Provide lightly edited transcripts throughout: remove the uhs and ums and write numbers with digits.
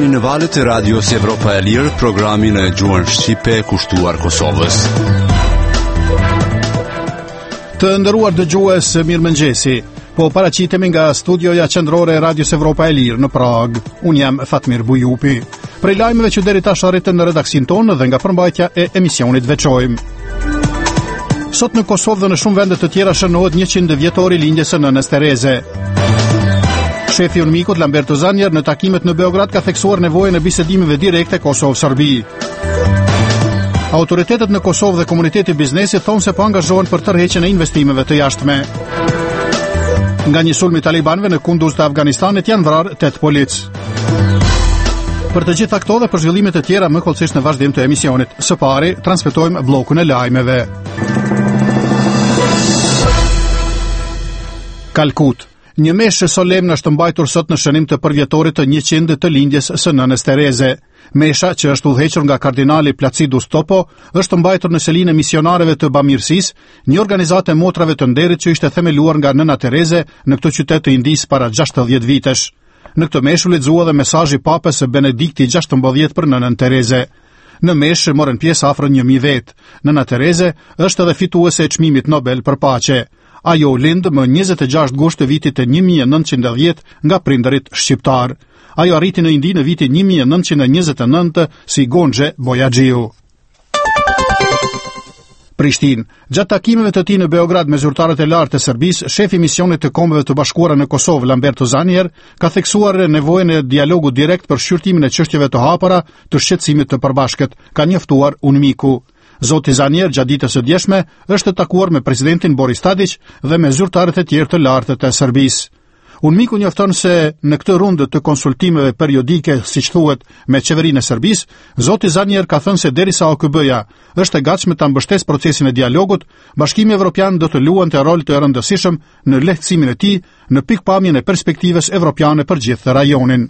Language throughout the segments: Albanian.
Jeni në valët e radios Evropa e Lirë, programin e gjuhën shqipe kushtuar Kosovës. Të nderuar dëgjues, mirëmëngjesi. Po paraqitemi nga studioja qendrore e radios Evropa e Lirë në Prag. Unë jam Fatmir Bujupi. Prej lajmeve që deri tash arritën në redaksin tonë dhe nga përmbajtja e emisionit veçojmë. Sot në Kosovë dhe në shumë vende të tjera shënohet 100 vjetori lindjes së nënës Tereze. Shefi i UNMIK-ut Lamberto Zanjer në takimet në Beograd ka theksuar nevojën e bisedimeve direkte Kosovë-Serbi. Autoritetet në Kosovë dhe komuniteti biznesit thonë se po angazhohen për tërheqjen e investimeve të jashtme. Nga një sulm i talibanëve në Kunduz të Afganistanit janë vrarë 8 polic. Për të gjitha këto dhe për zhvillimet e tjera më kollësisht në vazhdim të emisionit. Së pari, transmetojmë bllokun e lajmeve. Kalkut. Një meshë solemn është mbajtur sot në shënim të përvjetorit të 100 të lindjes së nënës Tereze. Mesha, që është udhëhequr nga kardinali Placidus Topo, është mbajtur në selinë e misionarëve të bamirësisë, një organizatë e motrave të nderit që ishte themeluar nga nëna Tereze në këtë qytet të Indisë para 60 vitesh. Në këtë meshë u lexua dhe mesazhi papës së Benedikti 16 për nënën Tereze. Në meshë morën pjesë afro 1000 vetë. Nëna Tereze është edhe fituese e çmimit Nobel për paqe. Ajo lind më 26 gusht të vitit e 1910 nga prindërit shqiptar. Ajo arriti në Indi në vitin 1929 si Gonxhe Bojaxhiu. Prishtinë. Gjatë takimeve të tij në Beograd me zyrtarët e lartë të Serbisë, shefi i misionit të Kombeve të Bashkuara në Kosovë, Lamberto Zanjer, ka theksuar nevojën e dialogu direkt për shqyrtimin e çështjeve të hapura të shqetësimit të përbashkët, ka njoftuar UNMIK-u. Zoti Zanjer gjatë ditës së djeshme është takuar me presidentin Boris Tadić dhe me zyrtarët e tjerë të lartë të Serbisë. UNMIK-u njofton se në këtë rundë të konsultimeve periodike, siç thuhet, me qeverinë e Serbisë, zoti Zanjer ka thënë se derisa OKB-ja është e gatshme ta mbështesë procesin e dialogut, Bashkimi Evropian do të luante rol të rëndësishëm në lehtësimin e tij në pikpamjen e perspektivës evropiane për gjithë rajonin.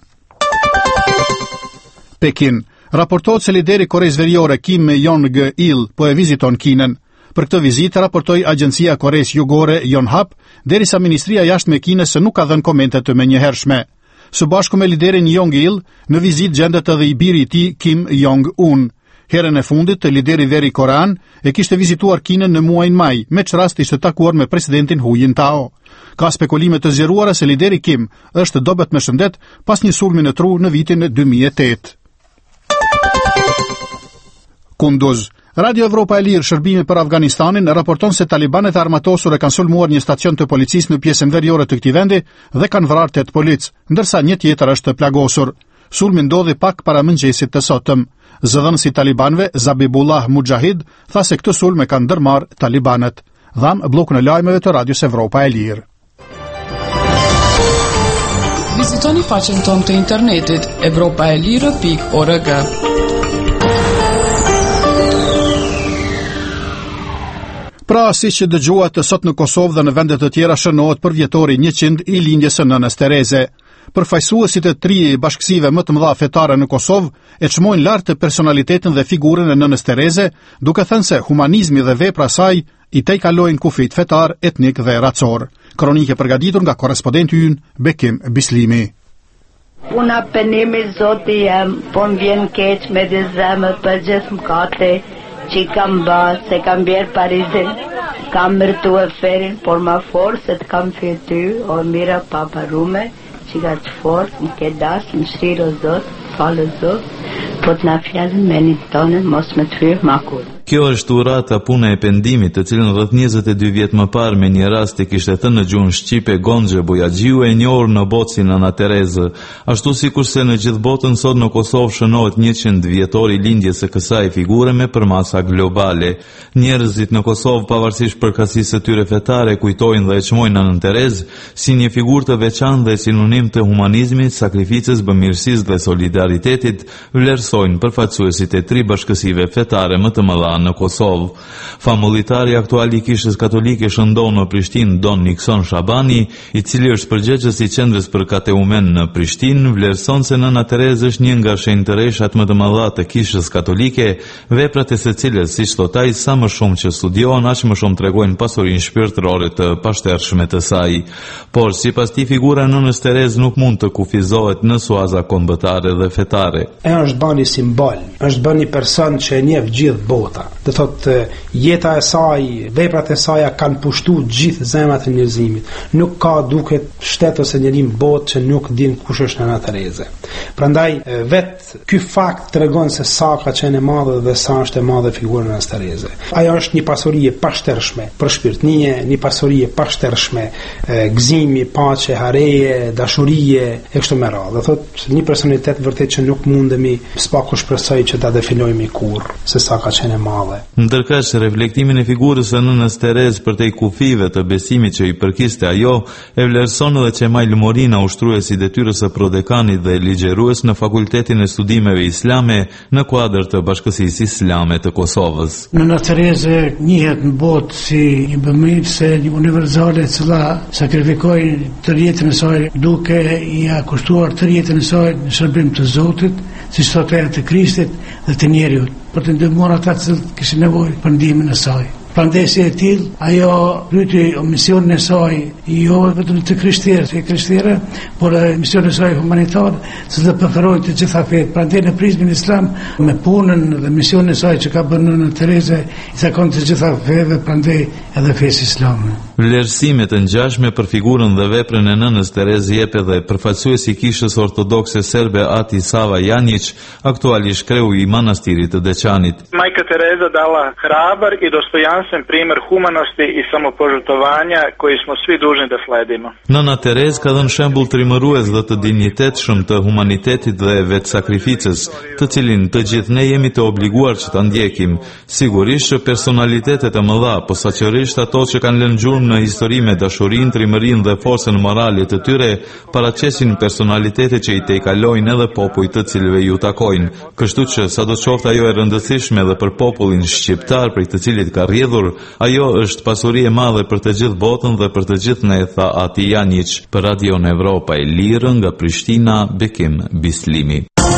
Pekin. Raportohet se lideri Koreas Veriore Kim Jong-il po e viziton Kinën. Për këtë vizitë raportoi agjencia Koreas Jugore Yonhap, derisa Ministria e Jashtme e Kinës nuk ka dhënë komente të menjëhershme. Së bashku me liderin Jong-il, në vizitë gjendet edhe i biri i tij Kim Jong-un. Herën e fundit, lideri veri korean e kishte vizituar Kinën në muajin maj, me çrast ishte takuar me presidentin Hu Jintao. Ka spekulime të zgjeruara se lideri Kim është dobet me shëndet pas një sulmi në tru në vitin 2008. Kunduz. Radio Evropa e Lirë, shërbimi për Afganistanin, raporton se talibanët e armatosur e kanë sulmuar një stacion të policisë në pjesën veriore të këtij vendi dhe kanë vrarë 8 polic, ndërsa një tjetër është plagosur. Sulmi ndodhi pak para mëngjesit të sotëm. Zëdhënësi i talibanëve, Zabibullah Mujahid, tha se këtë sulm e kanë ndërmarrë talibanët. Dham bllokun e lajmeve të Radios Evropa e Lirë. Vizitoni faqen tonë të internetit europaelire.org. Pra, si që dëgjuat, sot në Kosovë dhe në vendet të tjera shënohet përvjetori 100 i lindjes së nënës Tereze. Përfaqësuesit e 3 bashkësive më të mëdha fetare në Kosovë e çmojnë lart personalitetin dhe figurën e nënës Tereze, duke thënë se humanizmi dhe vepra e saj i tejkalojnë kufit fetar, etnik dhe racor. Kronike përgatitur nga korrespondenti ynë Bekim Bislimi. Puna penimi zoti jem, po më vjen keq me dhe zemë për gjithë mkate që i kam ba, se kam bjerë Parizin, kam mërtu e ferin, por ma forë se të kam fjetu, o mira paparume, që ka të forë, më ke dasë, më shrirë o zotë, falë o zotë, po të na fjallën me një tonën, mos me të fyrë makur. Kjo është urata puna e pendimit, të cilën rreth 22 vjet më parë me një rast e kishte thënë në gjuhën shqipe Gonxhe Bojaxhiu, e njohur në botë si Nana Tereze. Ashtu sikurse në gjithë botën sot në Kosovë shënohet 100 vjetori lindjes së kësaj figure me përmasa globale. Njerëzit në Kosovë, pavarësisht përkatësisë së tyre fetare, kujtojnë dhe e çmojnë Nanën Tereze si një figurë të veçantë dhe sinonim të humanizmit, sakrificës, bamirësisë dhe solidaritetit, vlerësojnë përfaqësuesit e 3 bashkësive fetare më të mëdha në Kosovë. Famulitari aktual i Kishës Katolike shëndon në Prishtinë Don Nikson Shabani, i cili është përgjegjës i qendrës për kateumen në Prishtinë, vlerëson se nëna Terezë është një nga shenjtëreshat më të mëdha të Kishës Katolike, veprat e secilës, siç thot ai, sa më shumë që studiohen, aq më shumë tregojnë pasurinë shpirtërore të pashtershme të saj. Por sipas tij, figura e nënës Terezë nuk mund të kufizohet në suaza kombëtare dhe fetare. Ajo është bani simbol, është bani person që e njeh gjithë bota. Do thotë jeta e saj, veprat e saj kanë pushtuar gjithë zemrat e njerëzimit. Nuk ka duket shtet ose njerim botë që nuk din kush është nëna Terezë. Prandaj vetë ky fakt tregon se sa ka qenë e madhe dhe sa është e madhe figura e nënës Terezë. Ajo është një pasuri e pashtershme për shpirtënie, një pasuri e pashtershme, gëzimi, paqe, hareje, dashurie e kështu me radhë. Do thotë një personalitet vërtet që nuk mundemi s'paku shpresoj që ta definojmë kurrë se sa ka qenë e madhe. Ndërkësh reflektimin e figurës së nënës Terezë për te kufive të besimit që i përkiste ajo, e vlerëson edhe Qemail Morina, ushtrues i detyrës së prodekanit dhe ligjerues në Fakultetin e Studimeve Islame në kuadër të Bashkësisë Islame të Kosovës. Nëna Terezë njihet në botë si një bëmirëse, një universale e cila sakrifikoi të jetën e saj duke i kushtuar të jetën e saj në shërbim të Zotit, siç thotë të Krishtit dhe të njeriut, për të ndihmuar ata që kishin nevojë për ndihmën e saj. Prandaj si e tillë, ajo ryti misionin e saj, jo vetëm të krishterë, por misionin e saj humanitar, që të preferojnë të gjitha fetë. Prandaj në prizmin islam, me punën dhe misionin e saj që ka bërë nëna Terezë, i takon të gjitha feve, prandaj edhe fesë islame. Vlerësime të ngjashme për figurën dhe veprën e nënës Terezë jep edhe përfaqësuesi i Kishës Ortodokse Serbe Ati Sava Janjić, aktualisht kreu i manastirit të Deçanit. Majka Tereza dala hrabar i dostojanstven primjer humanosti i samopožrtvovanja koji smo svi dužni da sledimo. Nëna Terezë ka dhënë shembull trimërues dhe të dinjitetshëm të humanitetit dhe vetë sakrificës, të cilin të gjithë ne jemi të obliguar që ta ndjekim. Sigurisht që personalitetet e mëdha, posaçërisht ato që kanë lënë gjurmë në histori me dashurinë, trimërinë dhe forcën morale të tyre, paraqesin personalitete që i tejkalojnë edhe popujt të cilëve ju takojnë. Kështu që sadoqoftë ajo e rëndësishme edhe për popullin shqiptar prej të cilit ka rrjedhur, ajo është pasuri e madhe për të gjithë botën dhe për të gjithë ne, tha Ati Janjić. Për Radio Evropa e Lirë nga Prishtina, Bekim Bislimi.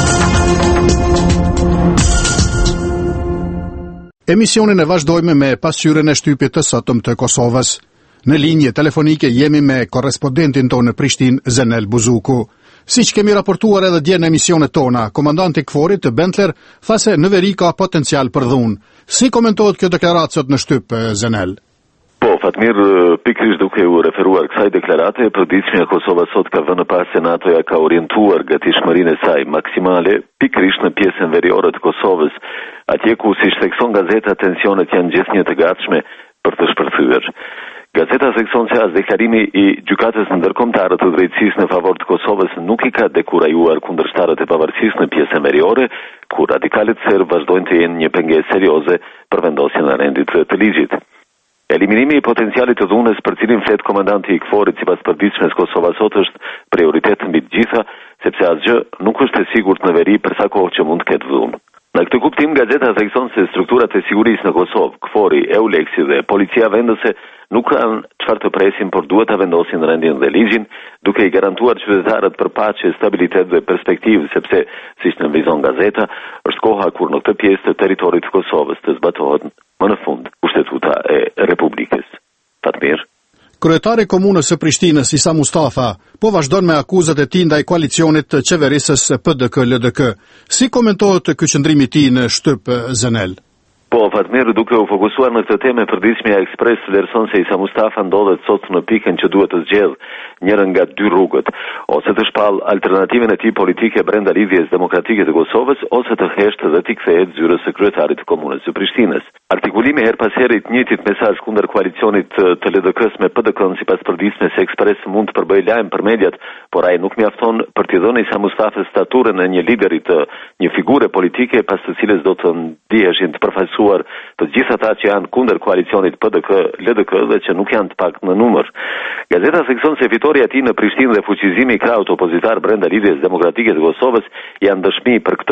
Emisionin e vazhdojmë me pasqyrën e shtypit të sotëm të Kosovës. Në linje telefonike jemi me korrespondentin tonë në Prishtinë, Zenel Buzuku. Siç kemi raportuar edhe dje në emisionet tona, komandanti i KFOR-it të Bentler tha se në veri ka potencial për dhunë. Si komentohet kjo deklaratë sot në shtyp, Zenel? Po, Fatmir, pikrisht duke u referuar kësaj deklarate, përditshmja e Kosovës sot ka vënë pas se NATO-ja ka orientuar gatishmërinë e saj maksimale pikrisht në pjesën veriore të Kosovës, atje ku, siç thekson gazeta, tensionet janë gjithnjë të gatshme për të shpërthyer. Gazeta thekson se as deklarimi i gjykatës ndërkombëtare të drejtësisë në favor të Kosovës nuk i ka dekurajuar kundërshtarët e pavarësisë në pjesën veriore, ku radikalet serb vazhdojnë të jenë një pengesë serioze për vendosjen e rendit të ligjit. Eliminimi i potencialit të dhunës për cilin flet komandanti i KFOR-it sipas përditshmes Kosova sot është prioritet mbi të gjitha, sepse asgjë nuk është e sigurt në veri për sa kohë që mund të ketë dhunë. Në këtë kuptim, gazeta thekson se strukturat e sigurisë në Kosovë, KFOR-i, EULEX-i dhe policia vendese nuk kanë çfarë të presin, por duhet ta vendosin rendin dhe ligjin, duke i garantuar qytetarët për paqe, stabilitet dhe perspektivë, sepse, siç nënvizon gazeta, është koha kur në këtë pjesë të territorit të Kosovës të zbatohet më në fund kushtetuta e Republikës. Fatmir. Kryetari i Komunës së Prishtinës, Isa Mustafa, po vazhdon me akuzat e tij ndaj koalicionit të qeverisës PDK-LDK. Si komentohet ky qëndrim i tij në shtyp, Zenel? Po, Fatmir, duke u fokusuar në këtë temë, përditshmja Ekspres vlerëson se Isa Mustafa ndodhet sot në pikën që duhet të zgjedhë njërën nga dy rrugët, ose të shpall alternativën e tij politike brenda lidhjes demokratike të Kosovës, ose të heshtë dhe t'i kthehet zyrës së kryetarit të Komunës së Prishtinës. Artikulimi her pas here i të njëjtit mesazh kundër koalicionit të LDK-s me PDK-n sipas përditshmes Ekspres mund të përbëjë lajm për mediat, por ai nuk mjafton për t'i dhënë Isa Mustafës staturën e një lideri të një figure politike pas të cilës do të ndiheshin të përfaqësuar të gjithë ata që janë kundër koalicionit PDK-LDK dhe që nuk janë të paktë në numër. Gazeta thekson se fitoria e tij në Prishtinë dhe fuqizimi i krahut opozitar brenda lidhjes demokratike të Kosovës janë dëshmi për këtë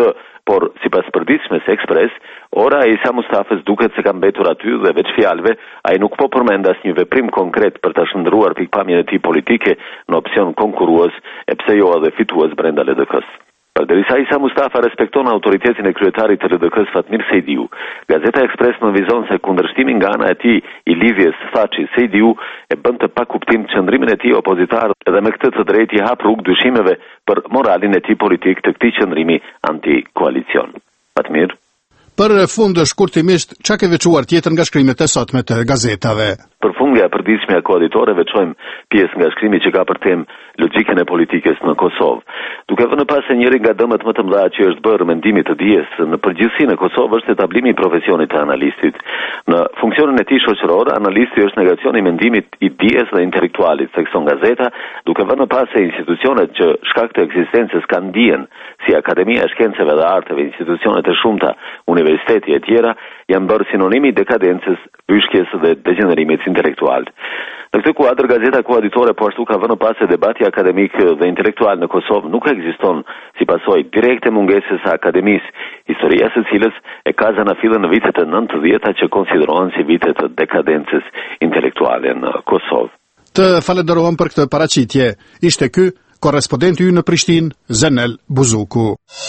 por sipas përditshmes Ekspres, ora e Isa Mustafës duket se ka mbetur aty dhe veç fjalëve, ai nuk po përmend asnjë veprim konkret për ta shndruar pikpamjen e tij politike në opsion konkurrues e pse jo edhe fitues brenda LDK-s. Përderisa Isa Mustafa respekton autoritetin e kryetarit të LDK-s Fatmir Sejdiu, Gazeta Ekspres nënvizon se kundërshtimi nga ana e tij i lidhjes Thaçi Sejdiu e bën të pakuptim qëndrimin e tij opozitar dhe me këtë të drejtë i hap rrugë dyshimeve për moralin e tij politik të këtij qëndrimi anti-koalicion. Fatmir. Për fund shkurtimisht, çka ke veçuar tjetër nga shkrimet e sotme të gazetave? Përfundja e përditshme e koauditorëve veçojmë pjesë nga shkrimi që ka për temë logjikën e politikës në Kosovë. Duke vënë pas se njëri nga dëmet më të mëdha që është bërë mendimit të dijes në përgjithësi në Kosovë është etablimi i profesionit të analistit. Në funksionin e tij shoqëror, analisti është negacioni i mendimit i dijes dhe intelektualit, thekson gazeta, duke vënë pas se institucionet që shkak të ekzistencës kanë dijen, si Akademia e Shkencave dhe Arteve, institucionet e shumta, universiteti e tjera, janë bërë sinonimi i dekadencës, byshkjes dhe degenerimit intelektual. Në këtë kuadër, gazeta koauditore po ashtu ka vënë pas se debati akademik dhe intelektual në Kosovë nuk ekziston si pasojë direkte mungesës së akademisë, historia së cilës e ka zanafillën në vitet e 90-ta që konsiderohen si vitet të dekadencës intelektuale në Kosovë. Të falenderojmë për këtë paraqitje. Ishte ky korrespondenti ynë në Prishtinë, Zenel Buzuku.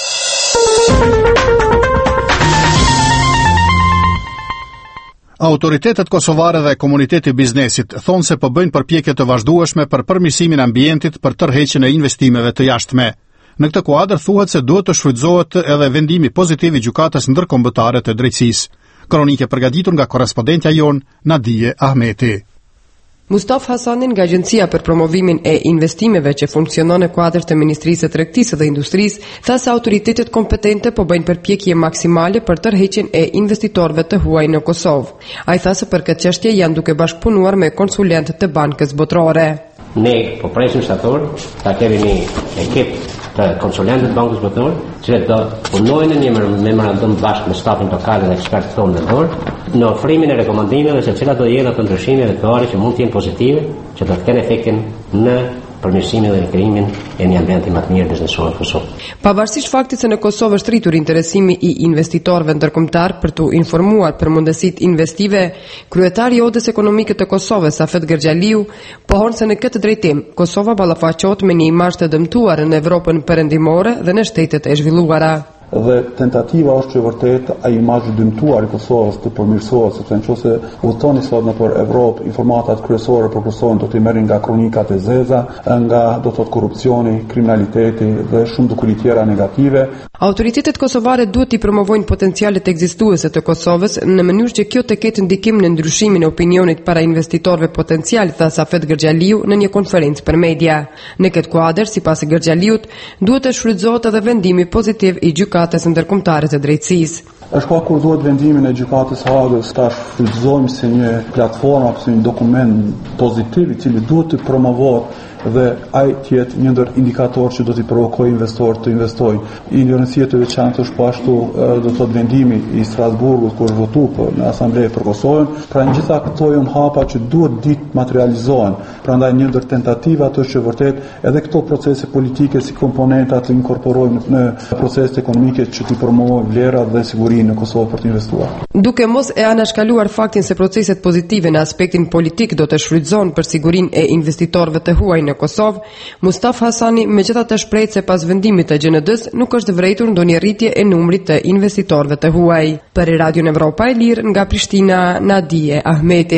Autoritetet kosovare dhe komuniteti i biznesit thonë se po bëjnë përpjekje të vazhdueshme për përmirësimin e ambientit për tërheqjen e investimeve të jashtme. Në këtë kuadër thuhet se duhet të shfrytëzohet edhe vendimi pozitiv i gjykatës ndërkombëtare të drejtësisë. Kronike përgatitur nga korrespondentja jon Nadije Ahmeti. Mustafa Hasanin nga Agjencia për Promovimin e Investimeve që funksionon në kuadër të Ministrisë së Tregtisë dhe Industrisë, tha se autoritetet kompetente po bëjnë përpjekje maksimale për tërheqjen e investitorëve të huaj në Kosovë. Ai tha se për këtë çështje janë duke bashkëpunuar me konsulentët të Bankës Botërore. Ne po presim shtator, ta kemi një ekip të konsulentët të Bankës Botërore, që do punojnë në një memorandum bashkë me stafin lokal dhe ekspertët tonë vendor, në ofrimin e rekomandimeve se cilat do jenë ato ndryshime eventuale që mund të jenë pozitive, që do të kenë efektin në përmirësimin dhe krijimin e një ambienti më të mirë biznesor në Kosovë. Pavarësisht faktit se në Kosovë është rritur interesimi i investitorëve ndërkombëtar për t'u informuar për mundësitë investive, kryetari i Odës Ekonomike të Kosovës, Safet Gergjaliu, pohon se në këtë drejtim Kosova ballafaqohet me një imazh të dëmtuar në Evropën perëndimore dhe në shtetet e zhvilluara. Dhe tentativa është që vërtet ai imazhi dëmtuar i Kosovës të përmirësohet, sepse nëse udhtoni sot nëpër Evropë, informatat kryesore për Kosovën do t'i merrin nga kronikat e zeza, nga do të thotë korrupsioni, kriminaliteti dhe shumë dukuri tjera negative. Autoritetet kosovare duhet t'i promovojnë potencialet ekzistuese të Kosovës në mënyrë që kjo të ketë ndikim në ndryshimin e opinionit para investitorëve potencial, tha Safet Gergjaliu në një konferencë për media. Në këtë kuadër, sipas Gergjaliut, duhet të shfrytëzohet edhe vendimi pozitiv i gjykatës ndërkombëtare të drejtësisë. Është ka kur duhet vendimin e gjykatës Hagës ta shfrytëzojmë si një platformë apo si një dokument pozitiv i cili duhet të promovohet dhe ai tjetë një ndër indikator që do t'i provokojë investorët të investojnë. Ignorancia e veçantë është po ashtu do të thotë vendimi i Strasburgut kur votuar në Asamblenë për Kosovën. Pra në gjitha këto janë hapa që duhet ditë materializohen. Prandaj një ndër tentativat është që vërtet edhe këto procese politike si komponenta të inkorporojnë në proceset ekonomike që t'i promovojnë vlerat dhe sigurinë në Kosovë për të investuar. Duke mos e anashkaluar faktin se proceset pozitive në aspektin politik do të shfrytëzohen për sigurinë e investitorëve të huaj në Kosovë, Mustafa Hasani megjithatë shpreh se pas vendimit të GND-s nuk është vërejtur ndonjë rritje e numrit të investitorëve të huaj. Për Radion Evropa e Lirë nga Prishtina, Nadije Ahmeti.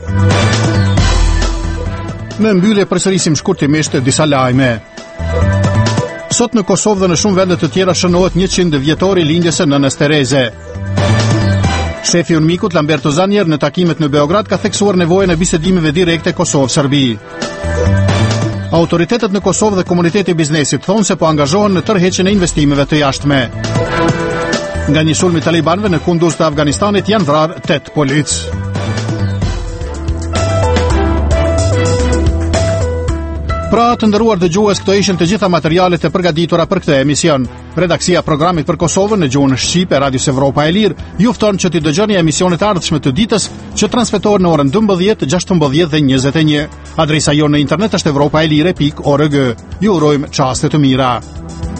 Në mbyllje përsërisim shkurtimisht disa lajme. Sot në Kosovë dhe në shumë vende të tjera shënohet 100 vjetori lindjes së nënës Tereze. Shefi i UNMIK-ut Lamberto Zanier në takimet në Beograd ka theksuar nevojën e bisedimeve direkte Kosovë-Serbi. Autoritetet në Kosovë dhe komuniteti i biznesit thonë se po angazhohen në tërheqjen e investimeve të jashtme. Nga një sulm i talibanëve në Kunduz të Afganistanit janë vrarë 8 polic. Pra të nderuar dëgjues, këto ishin të gjitha materialet e përgatitura për këtë emision. Redaksia e programit për Kosovën në gjuhën shqipe Radios Evropa e Lirë ju fton që t'i dëgjoni emisionet e ardhshme të ditës që transmetohen në orën 12, 16 dhe 21. Adresa jonë në internet është europaelire.org. Ju urojmë çaste të mira.